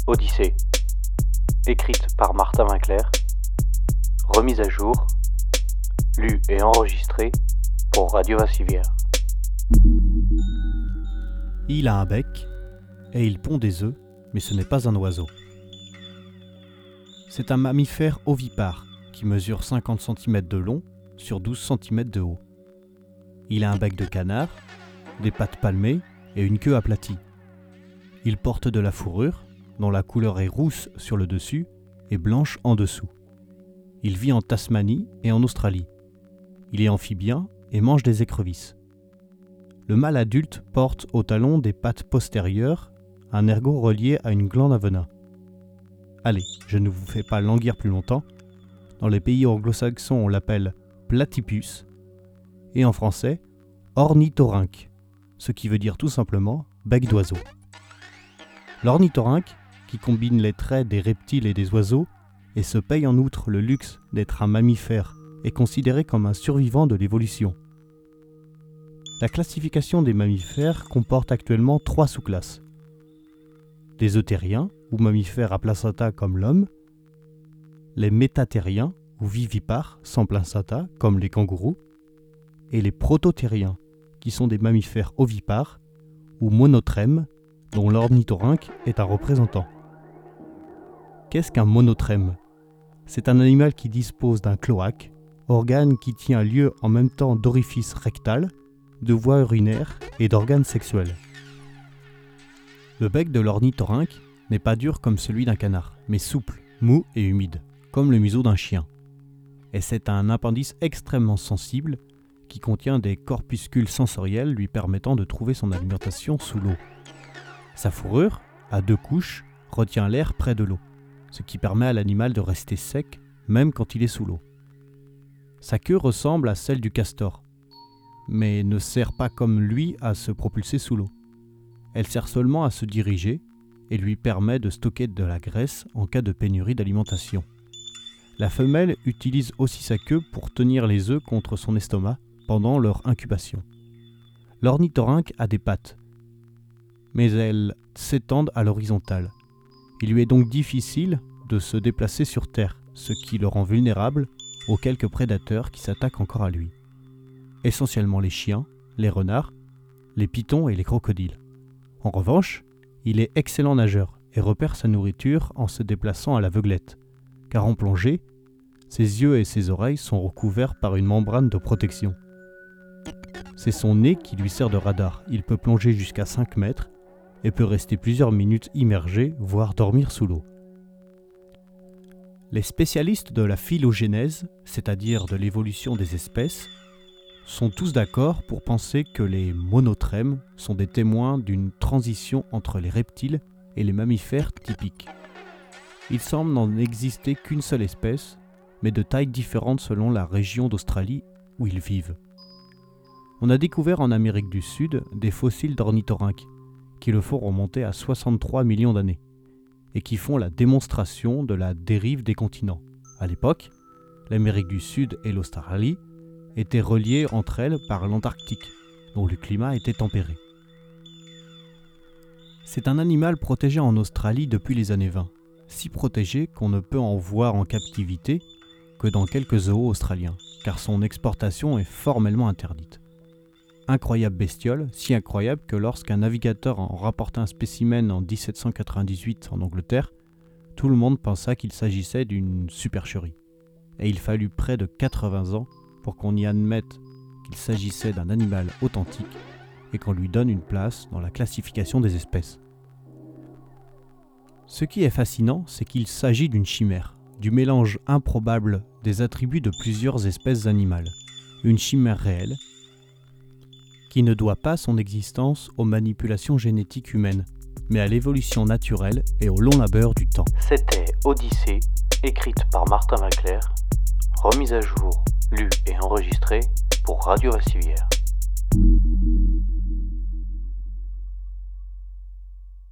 Odyssée, écrite par Martin Winkler, remise à jour, lue et enregistrée pour Radio Vassivière. Il a un bec et il pond des œufs, mais ce n'est pas un oiseau. C'est un mammifère ovipare qui mesure 50 cm de long sur 12 cm de haut. Il a un bec de canard, des pattes palmées et une queue aplatie. Il porte de la fourrure, dont la couleur est rousse sur le dessus et blanche en dessous. Il vit en Tasmanie et en Australie. Il est amphibien et mange des écrevisses. Le mâle adulte porte au talon des pattes postérieures un ergot relié à une glande à venin. Allez, je ne vous fais pas languir plus longtemps. Dans les pays anglo-saxons, on l'appelle platypus et en français, ornithorynque, ce qui veut dire tout simplement bec d'oiseau. L'ornithorynque, qui combine les traits des reptiles et des oiseaux et se paye en outre le luxe d'être un mammifère, est considéré comme un survivant de l'évolution. La classification des mammifères comporte actuellement 3 sous-classes. Les euthériens, ou mammifères à placenta comme l'homme, les métatériens, ou vivipares sans placenta comme les kangourous, et les prototériens, qui sont des mammifères ovipares, ou monotrèmes, dont l'ornithorynque est un représentant. Qu'est-ce qu'un monotrème ? C'est un animal qui dispose d'un cloaque, organe qui tient lieu en même temps d'orifice rectal, de voie urinaire et d'organes sexuels. Le bec de l'ornithorynque n'est pas dur comme celui d'un canard, mais souple, mou et humide, comme le museau d'un chien. Et c'est un appendice extrêmement sensible qui contient des corpuscules sensoriels lui permettant de trouver son alimentation sous l'eau. Sa fourrure, à 2 couches, retient l'air près de l'eau, ce qui permet à l'animal de rester sec même quand il est sous l'eau. Sa queue ressemble à celle du castor, mais ne sert pas comme lui à se propulser sous l'eau. Elle sert seulement à se diriger et lui permet de stocker de la graisse en cas de pénurie d'alimentation. La femelle utilise aussi sa queue pour tenir les œufs contre son estomac pendant leur incubation. L'ornithorynque a des pattes, mais elles s'étendent à l'horizontale. Il lui est donc difficile de se déplacer sur terre, ce qui le rend vulnérable aux quelques prédateurs qui s'attaquent encore à lui. Essentiellement les chiens, les renards, les pythons et les crocodiles. En revanche, il est excellent nageur et repère sa nourriture en se déplaçant à l'aveuglette, car en plongée, ses yeux et ses oreilles sont recouverts par une membrane de protection. C'est son nez qui lui sert de radar. Il peut plonger jusqu'à 5 mètres et peut rester plusieurs minutes immergé, voire dormir sous l'eau. Les spécialistes de la phylogénèse, c'est-à-dire de l'évolution des espèces, sont tous d'accord pour penser que les monotrèmes sont des témoins d'une transition entre les reptiles et les mammifères typiques. Il semble n'en exister qu'une seule espèce, mais de tailles différentes selon la région d'Australie où ils vivent. On a découvert en Amérique du Sud des fossiles d'ornithorynques, qui le font remonter à 63 millions d'années, et qui font la démonstration de la dérive des continents. À l'époque, l'Amérique du Sud et l'Australie étaient reliées entre elles par l'Antarctique, dont le climat était tempéré. C'est un animal protégé en Australie depuis les années 20, si protégé qu'on ne peut en voir en captivité que dans quelques zoos australiens, car son exportation est formellement interdite. Incroyable bestiole, si incroyable que lorsqu'un navigateur en rapporta un spécimen en 1798 en Angleterre, tout le monde pensa qu'il s'agissait d'une supercherie. Et il fallut près de 80 ans pour qu'on y admette qu'il s'agissait d'un animal authentique et qu'on lui donne une place dans la classification des espèces. Ce qui est fascinant, c'est qu'il s'agit d'une chimère, du mélange improbable des attributs de plusieurs espèces animales. Une chimère réelle, qui ne doit pas son existence aux manipulations génétiques humaines, mais à l'évolution naturelle et au long labeur du temps. C'était Odyssée, écrite par Martin Winkler, remise à jour, lue et enregistrée pour Radio Vassivière.